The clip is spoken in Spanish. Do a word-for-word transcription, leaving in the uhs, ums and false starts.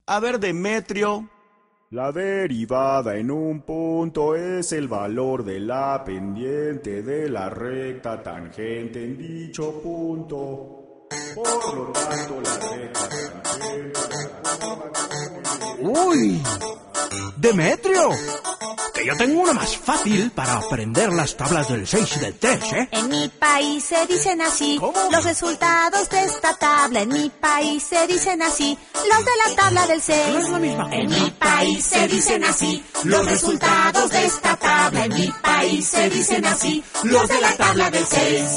A ver, Demetrio. La derivada en un punto es el valor de la pendiente de la recta tangente en dicho punto. Por lo tanto, la recta tangente... ¡Uy! ¡Demetrio! Que yo tengo una más fácil para aprender las tablas del seis y del tres, ¿eh? En mi país se dicen así. ¿Cómo? Los resultados de esta tabla. En mi país se dicen así. Los de la tabla del seis. No es la misma. En mi país se dicen así. Los resultados de esta tabla. En mi país se dicen así. Los de la tabla del seis.